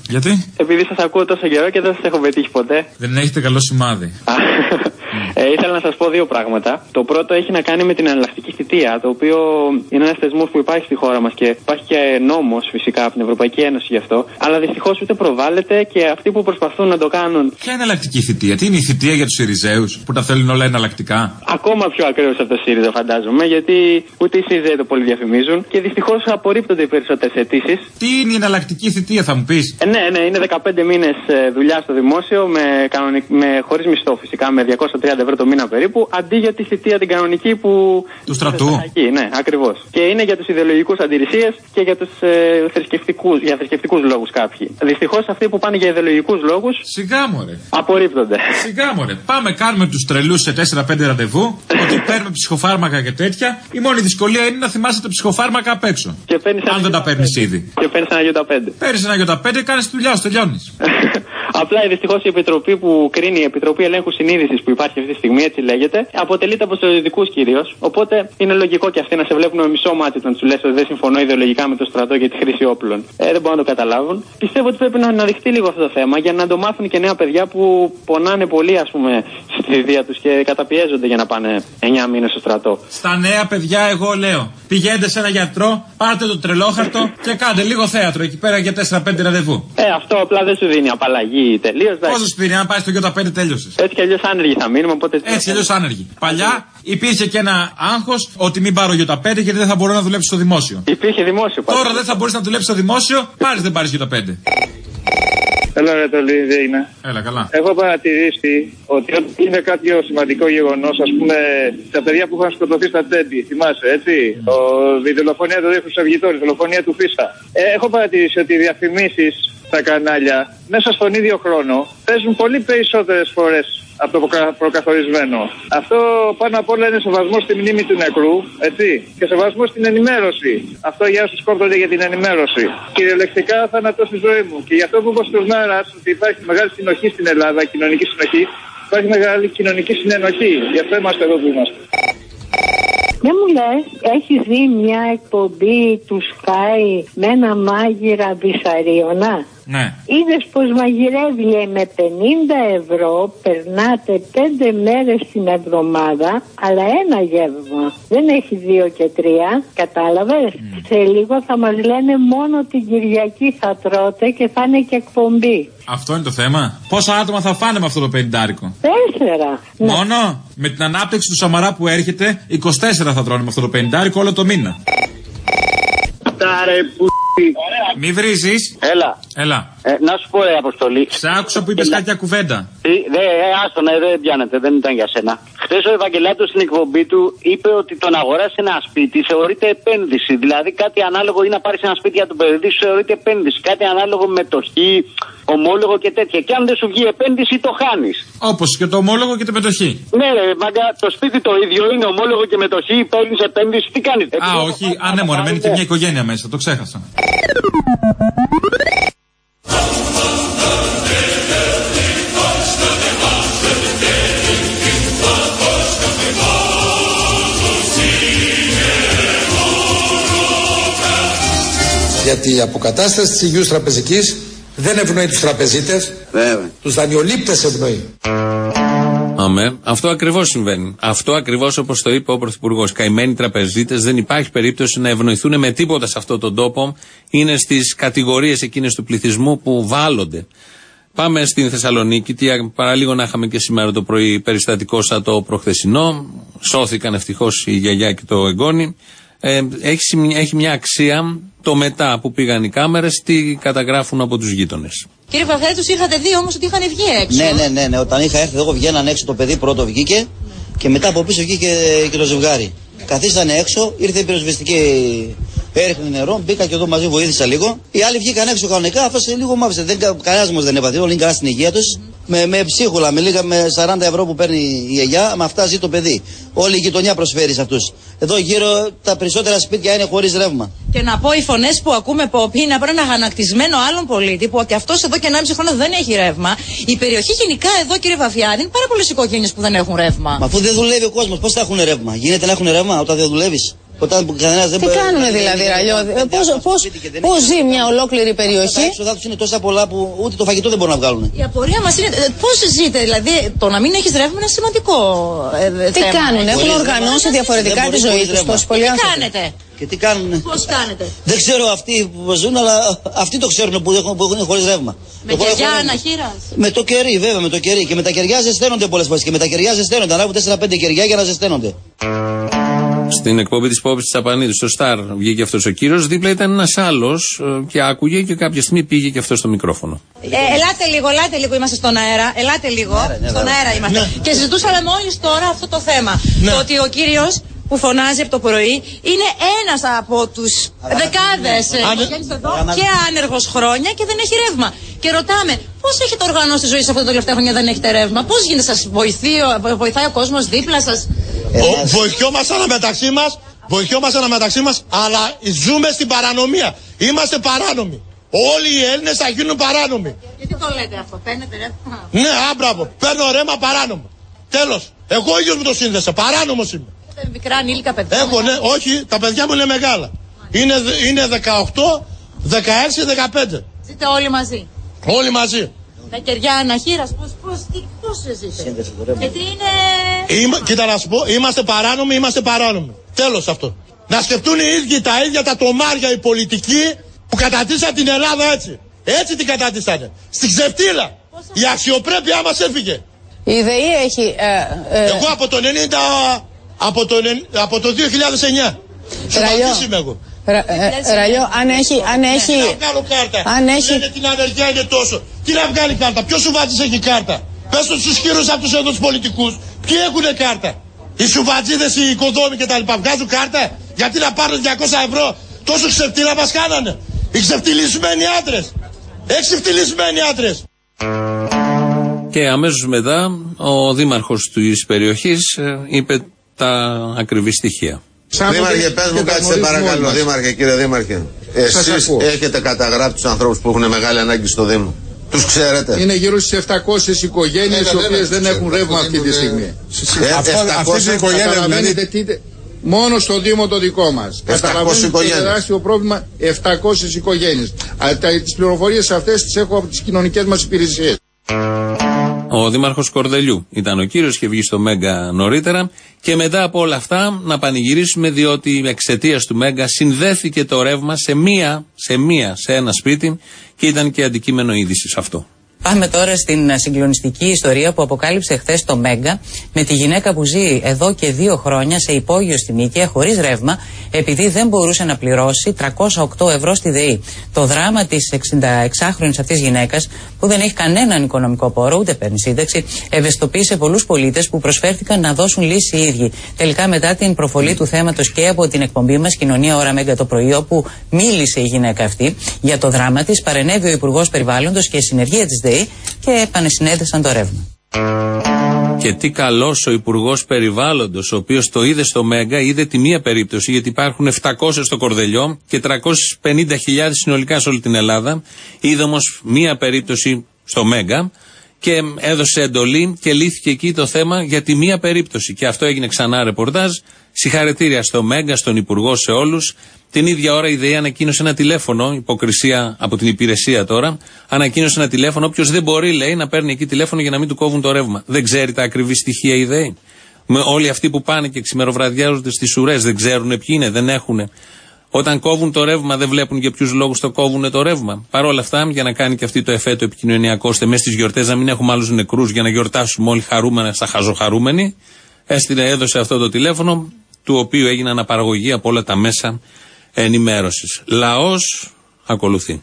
Γιατί? Επειδή σας ακούω τόσο καιρό και δεν σας έχω πετύχει ποτέ. Δεν έχετε καλό σημάδι. Ε, ήθελα να σας πω δύο πράγματα. Το πρώτο έχει να κάνει με την εναλλακτική θητεία, το οποίο είναι ένας θεσμός που υπάρχει στη χώρα μας και υπάρχει και νόμος φυσικά από την Ευρωπαϊκή Ένωση γι' αυτό. Αλλά δυστυχώς ούτε προβάλλεται και αυτοί που προσπαθούν να το κάνουν. Ποια είναι εναλλακτική θητεία, τι είναι η θητεία για τους Συριζέους που τα θέλουν όλα εναλλακτικά? Ακόμα πιο ακραίους από το ΣΥΡΙΖΑ, φαντάζομαι, γιατί ούτε οι ΣΥΡΙΖΑ το πολύ διαφημίζουν και δυστυχώς απορρίπτονται οι περισσότερες αιτήσεις. Τι είναι η εναλλακτική θητεία, θα μου πεις? Ε, ναι, ναι, είναι δεκαπέντε μήνες δουλειά στο δημόσιο με, κανονικ... με χωρίς μισθό φυσικά, με διακόσια τριάντα ευρώ το μήνα περίπου, αντί για τη θητεία την κανονική που. Του στρατού. Εκεί, ναι, ακριβώς. Και είναι για τους ιδεολογικούς αντιρρησίες και για τους ε, θρησκευτικούς, για θρησκευτικούς λόγους κάποιοι. Δυστυχώς αυτοί που πάνε για ιδεολογικούς λόγους. Σιγά μωρέ. Απορρίπτονται. Σιγά μωρέ. Πάμε, κάνουμε τους τρελούς σε τέσσερα πέντε ραντεβού, ότι παίρνουμε ψυχοφάρμακα και τέτοια. Η μόνη δυσκολία είναι να θυμάσαι τα ψυχοφάρμακα απ' έξω. Αν δεν τα παίρνει ήδη. Και παίρνει ένα γιώτα πέντε. Παίρνει ένα γιώτα πέντε, κάνει τη δουλειά σου, τελειώνει. Απλά δυστυχώς η επιτροπή που κρίνει, η Επιτροπή Ελέγχου Συνείδησης που υπάρχει αυτή τη στιγμή, έτσι λέγεται, αποτελείται από στρατιωτικούς κυρίως. Οπότε είναι λογικό και αυτοί να σε βλέπουν με μισό μάτι όταν του λες ότι δεν συμφωνώ ιδεολογικά με το στρατό και τη χρήση όπλων. Ε, δεν μπορούν να το καταλάβουν. Πιστεύω ότι πρέπει να αναδειχθεί λίγο αυτό το θέμα για να το μάθουν και νέα παιδιά που πονάνε πολύ, ας πούμε, στη θητεία τους και καταπιέζονται για να πάνε εννιά μήνες στο στρατό. Στα νέα παιδιά, εγώ λέω, πηγαίνετε σε ένα γιατρό, πάρτε το τρελόχαρτο και κάντε λίγο θέατρο εκεί πέρα για τέσσερα πέντε ραντεβού. Ε, αυτό απλά δεν σου δίνει απαλλαγή τελείως. Πόσο σου δίνει, αν πάει στο γιώτα πέντε τέλειωσε. Έτσι κι αλλιώς άνεργοι θα μείνουμε, οπότε. Έτσι κι αλλιώς άνεργοι. Παλιά υπήρχε και ένα άγχος ότι μην πάρω γιώτα πέντε γιατί δεν θα μπορώ να δουλέψω στο δημόσιο. Υπήρχε δημόσιο πάλι. Τώρα δεν θα μπορείς να δουλέψεις στο δημόσιο, πάλι δεν πάρεις γιώτα πέντε. Έλα ρε Τολί, δεν είναι. Έλα, καλά. Έχω παρατηρήσει ότι όταν είναι κάποιο σημαντικό γεγονός, ας πούμε τα παιδιά που είχαν σκοτωθεί στα Τέντη, θυμάσαι, έτσι, mm. ο, η δολοφονία του Δήμου Αυγητών, η δολοφονία του Φίστα. Ε, έχω παρατηρήσει ότι οι διαφημίσεις στα κανάλια μέσα στον ίδιο χρόνο παίζουν πολύ περισσότερες φορές από το προκαθορισμένο. Αυτό πάνω απ' όλα είναι σεβασμό στη μνήμη του νεκρού, έτσι, και σεβασμό στην ενημέρωση. Αυτό για όσους σκόρπτονται για την ενημέρωση. Κυριολεκτικά θάνατο στη ζωή μου. Και γι' αυτό που είπα στους Νάρας ότι υπάρχει μεγάλη συνοχή στην Ελλάδα, κοινωνική συνοχή, υπάρχει μεγάλη κοινωνική συνενοχή. Γι' αυτό είμαστε εδώ που είμαστε. Δεν μου λες, έχεις δει μια εκπομπή του Sky με ένα μάγειρα Βυσσαρίωνα? Ναι. Είδες πως μαγειρεύει, λέει, με πενήντα ευρώ περνάτε πέντε μέρες την εβδομάδα, αλλά ένα γεύμα. Δεν έχει δύο και τρία, κατάλαβες? Mm. Σε λίγο θα μας λένε μόνο την Κυριακή θα τρώτε και θα είναι και εκπομπή. Αυτό είναι το θέμα. Πόσα άτομα θα φάνε με αυτό το πενηντάρικο? Τέσσερα. Μόνο? Ναι. Με την ανάπτυξη του Σαμαρά που έρχεται, είκοσι τέσσερα θα τρώνε με αυτό το πενηντάρικο όλο το μήνα. Τάρε που... Μη βρίζεις. Έλα. Έλα. Ε, να σου πω, ρε Αποστολή. Σ' άκουσα που είπες κάποια κουβέντα. Ε, δε, ε, άστο, ναι, δεν πιάνετε, δεν ήταν για σένα. Χθες ο Ευαγγελάτος στην εκπομπή του είπε ότι το να αγοράσει ένα σπίτι θεωρείται επένδυση. Δηλαδή κάτι ανάλογο ή να πάρεις ένα σπίτι για τον παιδί σου θεωρείται επένδυση. Κάτι ανάλογο με μετοχή, ομόλογο και τέτοια. Και αν δεν σου βγει επένδυση, το χάνεις. Όπως και το ομόλογο και τη μετοχή. Ναι, ρε, μάγκα, το σπίτι το ίδιο είναι ομόλογο και μετοχή, παίρνεις επένδυση, τι κάνεις? Α, όχι, α, ναι, μωρέ, μένει και μια οικογένεια μέσα, το ξέχασα. Γιατί η αποκατάσταση της υγιούς τραπεζικής δεν ευνοεί τους τραπεζίτες, Βέβαια. τους δανειολήπτες ευνοεί. Αμέ. Αυτό ακριβώς συμβαίνει. Αυτό ακριβώς όπως το είπε ο Πρωθυπουργός. Καημένοι τραπεζίτες, δεν υπάρχει περίπτωση να ευνοηθούν με τίποτα σε αυτόν τον τόπο. Είναι στις κατηγορίες εκείνες του πληθυσμού που βάλλονται. Πάμε στην Θεσσαλονίκη. Τι παραλίγο να είχαμε και σήμερα το πρωί περιστατικό σαν το προχθεσινό. Σώθηκαν ευτυχώς η γιαγιά και το εγγόνι. Ε, έχει, έχει μια αξία το μετά που πήγαν οι κάμερες, τι καταγράφουν από τους γείτονες. Κύριε Βαφιάδη, τους είχατε δει όμως ότι είχαν βγει έξω? Ναι, ναι, ναι, ναι. Όταν είχα έρθει εγώ βγαίναν έξω, το παιδί πρώτο βγήκε, ναι. Και μετά από πίσω βγήκε και το ζευγάρι. Καθίσανε έξω, ήρθε η πυροσβεστική, έριχνε νερό, μπήκα και εδώ μαζί, βοήθησα λίγο. Οι άλλοι βγήκαν έξω κανονικά, αφού λίγο μ' άφησε. Κανένας μας δεν έπαθε, όλοι είναι καλά στην υγεία τους. Με, με ψίχουλα, με λίγα με σαράντα ευρώ που παίρνει η γιαγιά, με αυτά ζει το παιδί. Όλη η γειτονιά προσφέρει σε αυτούς. Εδώ γύρω τα περισσότερα σπίτια είναι χωρίς ρεύμα. Και να πω, οι φωνές που ακούμε ποπί είναι από ένα αγανακτισμένο άλλον πολίτη που ότι αυτός εδώ και ενάμιση χρόνο δεν έχει ρεύμα. Η περιοχή γενικά εδώ, κύριε Βαφιάδη, είναι πάρα πολλές οικογένειες που δεν έχουν ρεύμα. Μα αφού δεν δουλεύει ο κόσμος, πώς θα έχουν ρεύμα? Γίνεται να έχουν ρεύμα όταν δεν δουλεύεις? Όταν κανένας δεν Τι μπορεί. κάνουνε δηλαδή, Ραλιό, πώς ζει μια ολόκληρη περιοχή. Τα έξοδα τους είναι τόσα πολλά που ούτε το φαγητό δεν μπορούν να βγάλουν. Η απορία μας είναι πώς ζείτε, δηλαδή το να μην έχεις ρεύμα είναι σημαντικό ε, Τι θέμα. κάνουνε, έχουν οργανώσει διαφορετικά τη ζωή τους τόσοι πολλοί άνθρωποι. Τι κάνετε. Και τι κάνουν. Πώς κάνετε. Δεν ξέρω αυτοί που ζουν, αλλά αυτοί το ξέρουν που έχουν, που έχουν χωρίς ρεύμα. Με κεριά αναχείρας. Με το κερί, βέβαια, με το κερί. Και με τα κεριά ζεσταίνονται πολλές φορές. Και με τα κεριά ζεσταίνονται. Ανάβουν τέσσερα πέντε κεριά για να ζεσταίνονται. Στην εκπομπή της Πόπης της Απανίδου, στο Σταρ, βγήκε αυτός ο κύριος. Δίπλα ήταν ένας άλλος και άκουγε και κάποια στιγμή πήγε και αυτό στο μικρόφωνο. Ε, ελάτε λίγο, ελάτε λίγο, είμαστε στον αέρα. Ελάτε λίγο. Ναι, ναι, στον αέρα είμαστε. Ναι. Και συζητούσαμε μόλις τώρα αυτό το θέμα. Ναι. Το ότι ο κύριος που φωνάζει από το πρωί είναι ένας από τους δεκάδες Άνε... και άνεργος χρόνια και δεν έχει ρεύμα. Και ρωτάμε πώς έχετε οργανώσει τη ζωή σε αυτό το τελευταίο χρόνια δεν έχετε ρεύμα. Πώς γίνεται, σας βοηθεί, βοηθάει ο κόσμος δίπλα σας. Ο, βοηθιόμαστε αναμεταξύ μας, βοηθιόμαστε αναμεταξύ μας, αλλά ζούμε στην παρανομία. Είμαστε παράνομοι. Όλοι οι Έλληνες θα γίνουν παράνομοι. Γιατί το λέτε αυτό, παίρνετε ρεύμα. Ναι, άμπραβο, παίρνω ρεύμα παράνομο. Τέλος, εγώ ίδιος μου το σύνδεσα, παράνομος είμαι. Έχετε μικρά ανήλικα παιδιά. Έχω, ναι, όχι, τα παιδιά μου είναι μεγάλα. Είναι, είναι δεκαοκτώ, δεκαέξι, δεκαπέντε. Ζείτε όλοι μαζί. Όλοι μαζί. Τα κεριά αναχείρας, πώς, πώς, πώς ζείτε. Γιατί είναι... Είμα, κοίτα να σου πω, είμαστε παράνομοι, είμαστε παράνομοι. Τέλος αυτό. Να σκεφτούν οι ίδιοι τα ίδια τα τομάρια οι πολιτικοί που κατατήσαν την Ελλάδα έτσι. Έτσι την κατατήσανε. Στην ξεφτύλα. Η αξιοπρέπειά μας έφυγε. Η ΔΕΗ έχει... Ε, ε... Εγώ από το ενενήντα, από το, από το δύο χιλιάδες εννιά. Συμπαθής είμαι εγώ. Ραλιό, αν έχει... Αν έχει... Να βγάλω κάρτα. Αν έχει... Λένε την ανεργία είναι τόσο. Τι να βγάλει κάρτα. Ποιος Σουβάτζης έχει κάρτα. Πες τους ισχυρούς από τους εδώ τους πολιτικούς. Ποιοι έχουνε κάρτα. Οι Σουβατζίδες, οι οικοδόμοι κτλ. Βγάζουν κάρτα. Γιατί να πάρουν διακόσια ευρώ. Τόσο ξεφτύλα μας κάνανε. Οι ξεφτυλισμένοι άντρες. Εξεφτυλισμένοι άντρες. Και αμέσως μετά ο δήμαρχος της περιοχής είπε τα ακριβή στοιχεία. Δήμαρχε, πες μου κάτι σε παρακαλώ. Δήμαρχε, κύριε Δήμαρχε. Εσείς έχετε καταγράψει τους ανθρώπους που έχουν μεγάλη ανάγκη στο Δήμο. Τους ξέρετε. Είναι γύρω στις επτακόσιες οικογένειες οι οποίες δεν έχουν ρεύμα αυτή τη στιγμή. Αυτές οι οικογένειες μόνο στο Δήμο το δικό μας. Καταλαβαίνετε το τεράστιο πρόβλημα, επτακόσιες οικογένειες. Τις πληροφορίες αυτές τις έχω από τις κοινωνικές μας υπηρεσίες. Ο Δήμαρχος Κορδελιού ήταν ο κύριος και βγει στο Μέγκα νωρίτερα. Και μετά από όλα αυτά να πανηγυρίσουμε διότι εξαιτίας του Μέγκα συνδέθηκε το ρεύμα σε μία, σε μία, σε ένα σπίτι και ήταν και αντικείμενο είδησης αυτό. Πάμε τώρα στην συγκλονιστική ιστορία που αποκάλυψε χθες το Μέγκα με τη γυναίκα που ζει εδώ και δύο χρόνια σε υπόγειο στη Νίκαια χωρίς ρεύμα επειδή δεν μπορούσε να πληρώσει τριακόσια οκτώ ευρώ στη ΔΕΗ. Το δράμα της εξηνταεξάχρονης αυτής γυναίκας που δεν έχει κανέναν οικονομικό πόρο ούτε παίρνει σύνταξη ευαισθητοποίησε πολλούς πολίτες που προσφέρθηκαν να δώσουν λύση οι ίδιοι. Τελικά μετά την προβολή του θέματος και από την εκπομπή μας Κοινωνία Ώρα Μέγκα το πρωί όπου μίλησε η γυναίκα αυτή για το δράμα της παρενέβη ο Υπουργός Περιβάλλοντος και η συνεργεία της ΔΕΗ και επανεσυνέδεσαν το ρεύμα. Και τι καλός ο Υπουργός Περιβάλλοντος, ο οποίος το είδε στο Μέγκα, είδε τη μία περίπτωση, γιατί υπάρχουν επτακόσιες στο Κορδελιό και τριακόσιες πενήντα χιλιάδες συνολικά σε όλη την Ελλάδα. Είδε όμως μία περίπτωση στο Μέγκα και έδωσε εντολή και λύθηκε εκεί το θέμα για τη μία περίπτωση. Και αυτό έγινε ξανά ρεπορτάζ. Συγχαρητήρια στο Μέγκα, στον Υπουργό, σε όλους. Την ίδια ώρα η ΔΕΗ ανακοίνωσε ένα τηλέφωνο, υποκρισία από την υπηρεσία τώρα, ανακοίνωσε ένα τηλέφωνο. Όποιος δεν μπορεί, λέει, να παίρνει εκεί τηλέφωνο για να μην του κόβουν το ρεύμα. Δεν ξέρει τα ακριβή στοιχεία η ΔΕΗ. Με όλοι αυτοί που πάνε και ξημεροβραδιάζονται στις ουρές δεν ξέρουν ποιοι είναι, δεν έχουν. Όταν κόβουν το ρεύμα, δεν βλέπουν για ποιους λόγους το κόβουν το ρεύμα. Παρ' όλα αυτά, για να κάνει και αυτή το εφέ το επικοινωνιακό, ώστε μέσα στις γιορτές να μην έχουμε άλλους νεκρούς για να γιορτάσουμε όλοι χαρούμενα, στα χαζοχαρούμενοι, έστειλε, έδωσε αυτό το τηλέφωνο, του οποίου έγινε αναπαραγωγή από όλα τα μέσα ενημέρωσης. Λαός ακολουθεί.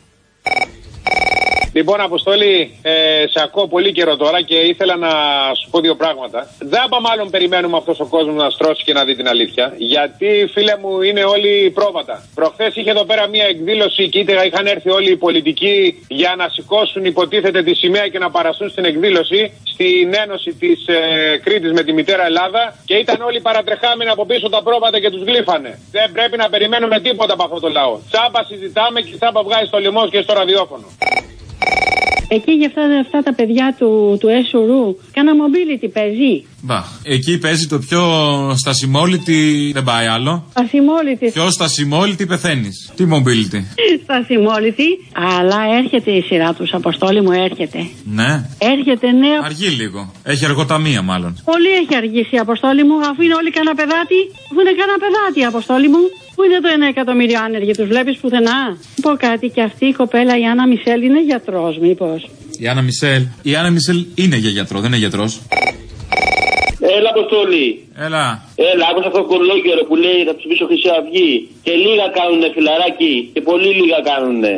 Λοιπόν, Αποστόλη, ε, σε ακούω πολύ καιρό τώρα και ήθελα να σου πω δύο πράγματα. Δεν θα μάλλον περιμένουμε αυτός ο κόσμος να στρώσει και να δει την αλήθεια. Γιατί, φίλε μου, είναι όλοι πρόβατα. Προχθές είχε εδώ πέρα μία εκδήλωση και είτε είχαν έρθει όλοι οι πολιτικοί για να σηκώσουν, υποτίθεται, τη σημαία και να παραστούν στην εκδήλωση στην Ένωση της ε, Κρήτης με τη Μητέρα Ελλάδα και ήταν όλοι παρατρεχάμενοι από πίσω τα πρόβατα και τους γλύφανε. Δεν πρέπει να περιμένουμε τίποτα από αυτό το λαό. Τσάμπα συζητάμε και τσάμπα βγάζει στο λαιμό και στο ραδιόφωνο. Εκεί για αυτά, αυτά τα παιδιά του, του Έσουρου, κάνα mobility παίζει. Μπα, εκεί παίζει το πιο στασιμόλητη, δεν πάει άλλο. Στασιμόλητη. Πιο στασιμόλητη πεθαίνεις. Τι mobility. Στασιμόλητη, αλλά έρχεται η σειρά τους, Αποστόλη μου, έρχεται. Ναι. Έρχεται νέο. Αργεί λίγο. Έχει αργοταμία μάλλον. Πολύ έχει αργήσει, Αποστόλη μου, αφού είναι όλοι κανένα παιδάτι. Αφού είναι κανένα παιδάτι, Αποστόλη μου. Πού είναι το ένα εκατομμύριο άνεργοι, τους βλέπεις πουθενά. Πω κάτι, και αυτή η κοπέλα η Άννα Μισελ είναι γιατρός, μήπως. Η Άννα Μισελ. Η Άννα Μισελ είναι για γιατρό, δεν είναι γιατρός. Έλα, Αποστόλη. Έλα. Έλα, άκουσα αυτό το κολόγερο που λέει θα ψηφίσω Χρυσή Αυγή. Και λίγα κάνουνε, φιλαράκι. Και πολύ λίγα κάνουνε.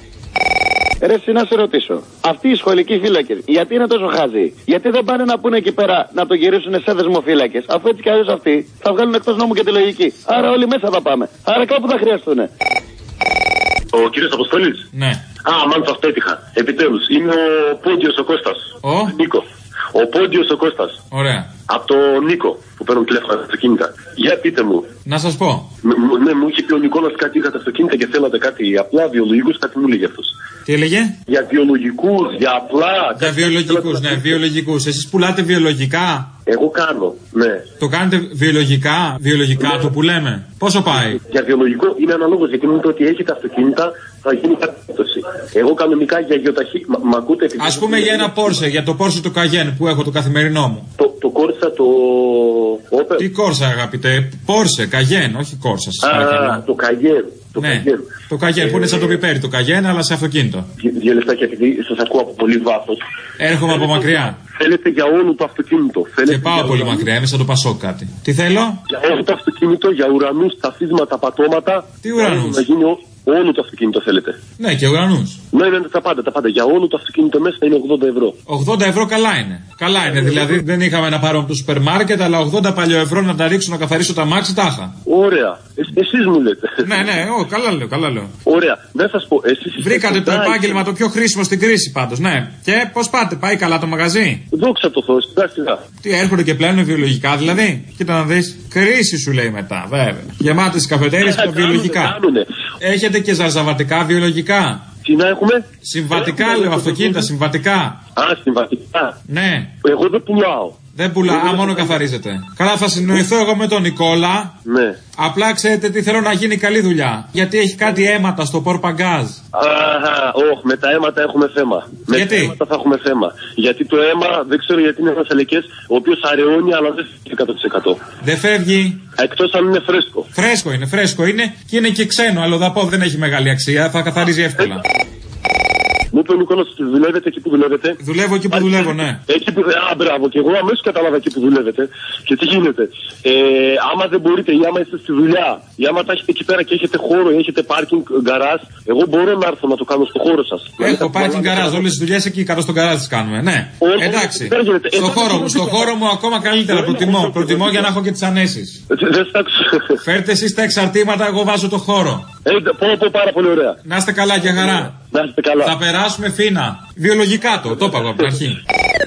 Ρε, εσύ να σε ρωτήσω. Αυτοί οι σχολικοί φύλακες, γιατί είναι τόσο χάζοι? Γιατί δεν πάνε να πούνε εκεί πέρα να το γυρίσουν σε δεσμοφύλακες? Αφού έτσι κι αλλιώς αυτοί θα βγάλουν εκτός νόμου και τη λογική. Άρα όλοι μέσα θα πάμε. Άρα κάπου θα χρειαστούν. Ο κύριος Αποστόλης. Ναι. Α, μάλιστα αυτό έτυχα. Επιτέλους. Είναι ο Πόντιος ο Κώστας. Ο Νίκο. Ο Πόντιος ο Κώστας. Ωραία. Από το Νίκο που παίρνουν τηλέφωνα στα αυτοκίνητα. Για πείτε μου. Να σας πω. Ναι, μου είχε πει ο Νικόλας κάτι, είχατε αυτοκίνητα και θέλατε κάτι απλά βιολογικούς, κάτι μου λέγε αυτός. Τι έλεγε? Για βιολογικούς, για απλά. Για βιολογικούς, ναι, βιολογικούς. Εσείς πουλάτε βιολογικά? Εγώ κάνω, ναι. Το κάνετε βιολογικά, βιολογικά ναι. Το που λέμε. Πόσο πάει? Για βιολογικό είναι αναλόγως, γιατί μου είπε ότι έχετε αυτοκίνητα, θα γίνει κατάσταση. Εγώ κανονικά για γεωταχή, μα, μα ακούτε. Ας πούμε για ένα Porsche, για το Porsche του Cayenne που έχω το καθημερινό μου. Το, το Corsa, το Opel. Τι Corsa αγαπητέ? Porsche, Cayenne, όχι Corsa. Σας Α, το Cayenne. Το ναι, Cayenne. το Cayenne που είναι σαν το πιπέρι, το Cayenne αλλά σε αυτοκίνητο. Δύο λεπτάκια επειδή σας ακούω από πολύ βάθος. Έρχομαι από μακριά. Θέλετε για όλο το αυτοκίνητο. Και πάω πολύ μακριά, είμαι σαν το Πασόκ κάτι. Τι θέλω? Για όλο το αυτοκίνητο, για ουρανούς, ταφίσματα, πατώματα. Τι ουρανούς? Να γίνει όλο το αυτοκίνητο θέλετε. Ναι, και ουρανούς. Ναι, ναι, τα πάντα, τα πάντα. Για όλο το αυτοκίνητο μέσα είναι ογδόντα ευρώ. ογδόντα ευρώ καλά είναι. Καλά είναι, δηλαδή δεν είχαμε να πάρουμε από το σούπερ μάρκετ, αλλά ογδόντα παλιό ευρώ να τα ρίξω να καθαρίσω τα μάξι, τάχα. Ωραία. Ε, εσείς μου λέτε. Ναι, ναι, ο, καλά λέω, καλά λέω. Ωραία. Δεν σας πω. Εσείς βρήκατε το επάγγελμα το πιο χρήσιμο στην κρίση πάντως, ναι. Και πώς πάτε, πάει καλά το μαγαζί? Δόξα τω Θεώ, σιγά σιγά. Τι έρχονται και πλένουν βιολογικά δηλαδή? Κοίτα να δεις. Κρίση σου λέει μετά, βέβαια. Γεμάτες οι καφετέρειες και τα βιολογικά. Έχετε και ζαρζαβατικά βιολογικά? Τι να έχουμε? Συμβατικά λέω, αυτοκίνητα, συμβατικά. Α, συμβατικά. Ναι. Εγώ δεν πουλάω. Δεν πουλά, α, μόνο καθαρίζεται. Καλά, θα συνοηθώ εγώ με τον Νικόλα. Ναι. Απλά ξέρετε τι θέλω να γίνει καλή δουλειά. Γιατί έχει κάτι αίματα στο πορπαγκάζ. Αχα, όχι, με τα αίματα έχουμε θέμα. Με γιατί? τα αίματα θα έχουμε θέμα. Γιατί το αίμα δεν ξέρω γιατί είναι ένας ελεκές ο οποίος αραιώνει, αλλά δεν φεύγει εκατό τοις εκατό. Δεν φεύγει. Εκτός αν είναι φρέσκο. Φρέσκο είναι, φρέσκο είναι και είναι και ξένο. Αλλοδαπό δεν έχει μεγάλη αξία, θα καθαρίζει εύκολα. Μου είπε ο Νικόλας ότι δουλεύετε εκεί που δουλεύετε. Δουλεύω εκεί που δουλεύω, ναι. Εκεί που, α, μπράβο, και εγώ αμέσως κατάλαβα εκεί που δουλεύετε. Και τι γίνεται. Ε, άμα δεν μπορείτε ή άμα είστε στη δουλειά, ή άμα τα έχετε εκεί πέρα και έχετε χώρο ή έχετε πάρκινγκ, γκαράζ, εγώ μπορώ να έρθω να το κάνω στο χώρο σας. Έχω πάρκινγκ, γκαράζ, όλες τις δουλειές εκεί κάτω στον γκαράζ τις κάνουμε, ναι. Όχι, εντάξει. Στο, στο, χώρο, στο χώρο μου ακόμα καλύτερα, προτιμώ. Προτιμώ για να έχω και τις ανέσεις. Φέρτε εσείς τα εξαρτήματα, εγώ βάζω το χώρο. Ε, πω, πω, πάρα πολύ ωραία. Να είστε καλά και χαρά. Να είστε καλά. Θα περάσουμε φίνα. Βιολογικά το, το είπα από την αρχή.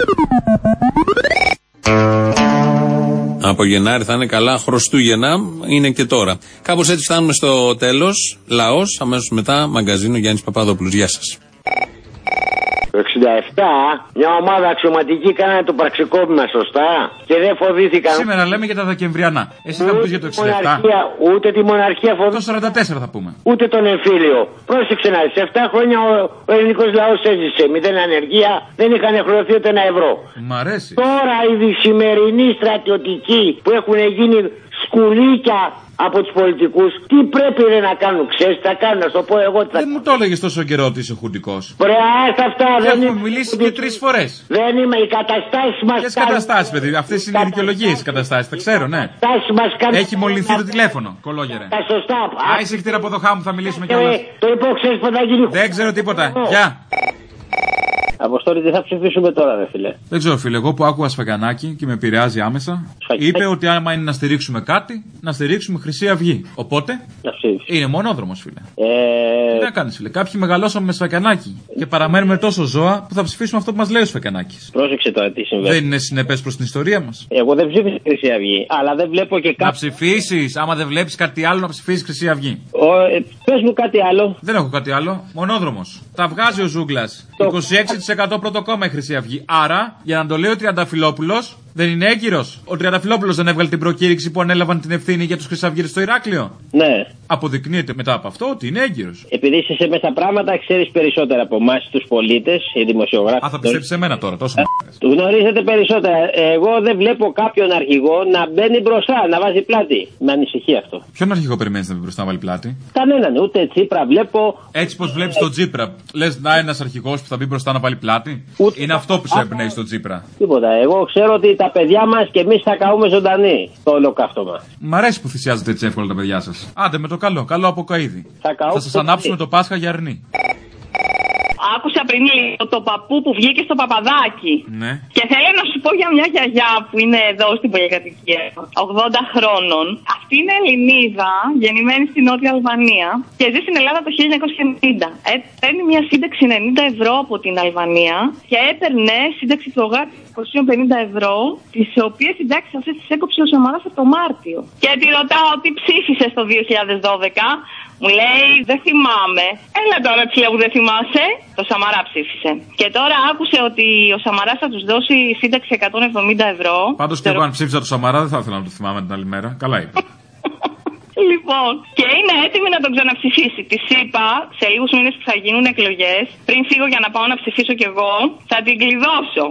Από Γενάρη θα είναι καλά, Χριστούγεννα είναι και τώρα. Κάπως έτσι φτάνουμε στο τέλος. Λαός, αμέσως μετά μαγκαζίνο Γιάννης Παπαδόπουλος. Γεια σας. Το εξήντα επτά μια ομάδα αξιωματική κάνανε το πραξικόπημα σωστά και δεν φοβήθηκαν. Σήμερα λέμε για τα Δεκεμβριανά. Εσύ θα μου πεις για το εξήντα επτά. Ούτε τη μοναρχία φοβήθηκαν. Το σαράντα τέσσερα θα πούμε. Ούτε τον εμφύλιο. Πρόσεξε να δεις. επτά χρόνια ο, ο ελληνικός λαός έζησε. Μηδέν ανεργία, δεν είχαν χρεωθεί ούτε ένα ευρώ. Μ' αρέσει. Τώρα οι σημερινοί στρατιωτικοί που έχουν γίνει σκουλίκια από τους πολιτικούς, τι πρέπει ρε, να κάνουν, ξέρεις, θα κάνουν, να σου πω εγώ τι θα... Δεν μου το έλεγες τόσο καιρό ότι είσαι χουντικός. Βρε, άστα αυτά, δεν έχουμε είμαι... μιλήσει και τρεις φορές. Δεν είμαι, οι καταστάσεις μας... Ποιες καταστάσεις, παιδί, αυτές είναι οι δικαιολογίες οι καταστάσεις, τα ξέρω, ναι. Μας κάνουν... Έχει μολυνθεί το τηλέφωνο, κολόγερε. Τα σωστά. Α, είσαι χτύρα από το χάμου, θα μιλήσουμε κιόλας. Το είπα, ξέρεις πως θα γίνει... Δεν ξέρω τίποτα, γεια. Αποστόλη, τι θα ψηφίσουμε τώρα, ρε φίλε. Δεν ξέρω, φίλε. Εγώ που άκουγα Σφακιανάκη και με επηρεάζει άμεσα, Σφακιανάκη. Είπε ότι άμα είναι να στηρίξουμε κάτι, να στηρίξουμε Χρυσή Αυγή. Οπότε είναι μονόδρομος, φίλε. Ε... Τι να κάνεις, φίλε. Κάποιοι μεγαλώσαμε με Σφακιανάκη και παραμένουμε τόσο ζώα που θα ψηφίσουμε αυτό που μας λέει ο Σφακιανάκης. Πρόσεξε τώρα τι συμβαίνει. Δεν είναι συνεπές προς την ιστορία μας. Εγώ δεν ψήφισα Χρυσή Αυγή, αλλά δεν βλέπω και κάτι. Να ψηφίσεις, άμα δεν βλέπεις κάτι άλλο, να ψηφίσεις Χρυσή Αυγή. Ε, πες μου κάτι άλλο. Δεν έχω κάτι άλλο. Μονόδρομος. Τα βγάζει ο Ζούγκλας. Το... είκοσι έξι τοις τοις εκατό πρώτο κόμμα η Χρυσή Αυγή. Άρα, για να το λέει ο Τριανταφυλόπουλος, δεν είναι έγκυρος. Ο Τριανταφυλόπουλος δεν έβγαλε την προκήρυξη που ανέλαβαν την ευθύνη για τους Χρυσαυγίτες στο Ηράκλειο. Ναι. Αποδεικνύεται μετά από αυτό ότι είναι έγκυρος. Επειδή είσαι μέσα στα πράγματα, ξέρεις περισσότερα από εμάς τους πολίτες, οι δημοσιογράφοι. Α, θα πιστέψεις σε μένα τώρα, τόσο. Γνωρίζετε περισσότερα. Εγώ δεν βλέπω κάποιον αρχηγό να μπαίνει μπροστά, να βάζει πλάτη. Με ανησυχεί αυτό. Ποιον αρχηγό περιμένεις να μπει μπροστά να βάλει πλάτη? Κανέναν, ούτε Τσίπρα βλέπω. Έτσι πως βλέπεις τον Τσίπρα, λες να ένας αρχηγός που θα μπει μπροστά να βάλει πλάτη? Ούτε... Είναι αυτό που σε εμπνέει στον Τσίπρα. Τίποτα. Εγώ ξέρω ότι τα παιδιά μας και εμείς θα καούμε ζωντανοί στο ολοκαύτωμα. Μ' αρέσει που θυσιάζετε έτσι εύκολα τα παιδιά σας. Άντε με το καλό, καλό από καΐδη. Θα, θα σας ανάψουμε το Πάσχα για αρνί. Άκουσα πριν λίγο το παππού που βγήκε στο Παπαδάκι. Ναι. Και θέλω να σου πω για μια γιαγιά που είναι εδώ στην πολυκατοικία, ογδόντα χρόνων. Αυτή είναι Ελληνίδα, γεννημένη στην Νότια Αλβανία και ζει στην Ελλάδα το χίλια εννιακόσια ενενήντα. Ε, παίρνει μια σύνταξη ενενήντα ευρώ από την Αλβανία και έπαιρνε σύνταξη του ΟΓΑ εκατόν πενήντα ευρώ, τις οποίες συντάξεις αυτές τις έκοψε ο Σαμαράς από το Μάρτιο. Και τη ρωτάω τι ψήφισε το δύο χιλιάδες δώδεκα. Μου λέει δεν θυμάμαι. Έλα τώρα, τη λέω που δεν θυμάσαι. Το Σαμαρά ψήφισε. Και τώρα άκουσε ότι ο Σαμαράς θα τους δώσει σύνταξη εκατόν εβδομήντα ευρώ. Πάντως και εγώ αν ψήφισα το Σαμαρά δεν θα ήθελα να το θυμάμαι την άλλη μέρα. Καλά είπε. Λοιπόν, και είναι έτοιμη να τον ξαναψηφίσει. Της είπα σε λίγους μήνες που θα γίνουν εκλογές, πριν φύγω για να πάω να ψηφίσω κι εγώ, θα την κλειδώσω.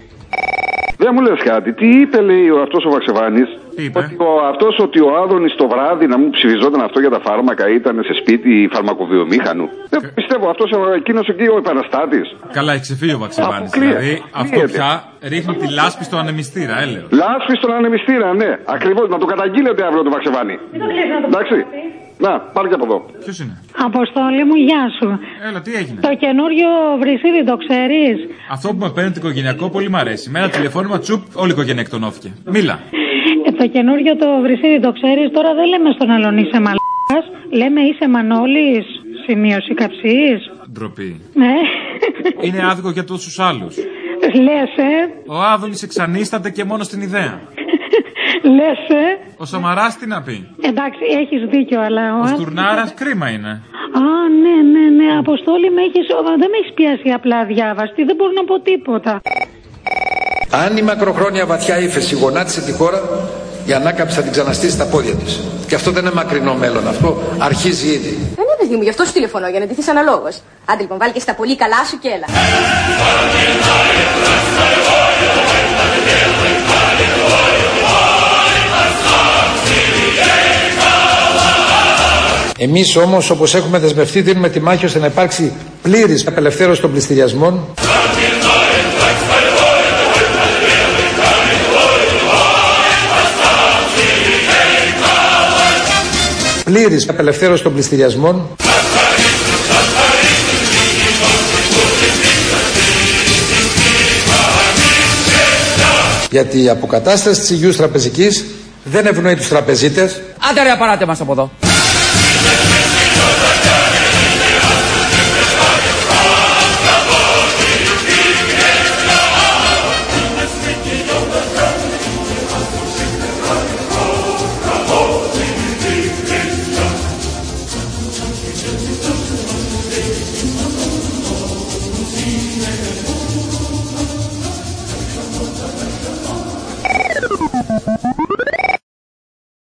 Δεν μου λες κάτι. Τι είπε, λέει ο αυτός ο Βαξεβάνης? Ότι ο, αυτός ότι ο Άδωνης το βράδυ να μου ψηφιζόταν αυτό για τα φάρμακα ήταν σε σπίτι φαρμακοβιομήχανου. Δεν πιστεύω. Αυτός εκείνος εκεί ο επαναστάτης. Καλά, έχει ξεφύγει ο Βαξεβάνης. Δηλαδή αυτό πια ρίχνει τη λάσπη στον ανεμιστήρα, έλεος. Λάσπη στον ανεμιστήρα, ναι. Ακριβώς. Να το καταγγείλετε αύριο το Βαξεβάνη. Εντάξει. Να, πάρε και από εδώ. Ποιος είναι? Αποστόλη μου, γεια σου. Έλα, τι έγινε? Το καινούριο βρυσίδι το ξέρεις? Αυτό που με παίρνει το οικογενειακό πολύ μ' αρέσει. Με ένα τηλεφώνημα τσουπ, όλη η οικογένεια εκτονώθηκε. Μίλα. Ε, το καινούριο το βρυσίδι το ξέρεις? Τώρα δεν λέμε στον άλλον είσαι μαλάκας. Λέμε είσαι Μανώλης, σημείωση καψής. Ντροπή. Ναι. Είναι άδικο για τόσους άλλους. Λες, ε. Ο Άδωνης εξανίσταται και μόνο στην ιδέα. Λες, ε. Ο Σαμαράς τι να πει? Εντάξει, έχεις δίκιο, αλλά... Ο, ο Στουρνάρας κρίμα είναι. Α, ναι, ναι, ναι, Αποστόλη, με έχεις, δεν με έχεις πιάσει απλά αδιάβαστη, δεν μπορώ να πω τίποτα. Αν η μακροχρόνια βαθιά ύφεση γονάτισε τη χώρα, η ανάκαμψη θα την ξαναστήσει στα πόδια της. Και αυτό δεν είναι μακρινό μέλλον, αυτό αρχίζει ήδη. Δεν είναι παιδί μου, γι' αυτό σου τηλεφωνώ, για να ντυθείς αναλόγως. Άντε λοιπόν, βάλει και στα πολύ καλά σου και έλα. Εμείς όμως, όπως έχουμε δεσμευτεί, δίνουμε τη μάχη ώστε να υπάρξει πλήρης απελευθέρωση των πληστηριασμών, πλήρης απελευθέρωση των πληστηριασμών, γιατί η αποκατάσταση της υγιούς τραπεζικής δεν ευνοεί τους τραπεζίτες. Άντε ρε, απαράτε μας από εδώ.